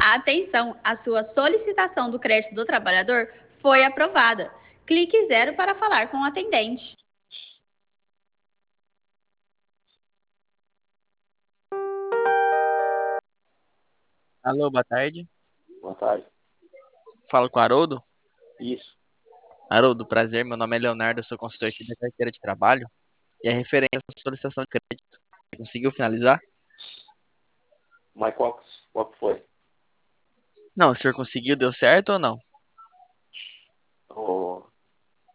Atenção, a sua solicitação do crédito do trabalhador foi aprovada. Clique zero para falar com o atendente. Alô, boa tarde. Boa tarde. Falo com o Haroldo. Isso. Haroldo, prazer. Meu nome é Leonardo, eu sou consultor aqui da carteira de trabalho. E é referente à sua solicitação de crédito. Você conseguiu finalizar? Mas qual que foi? Não, o senhor conseguiu, deu certo ou não?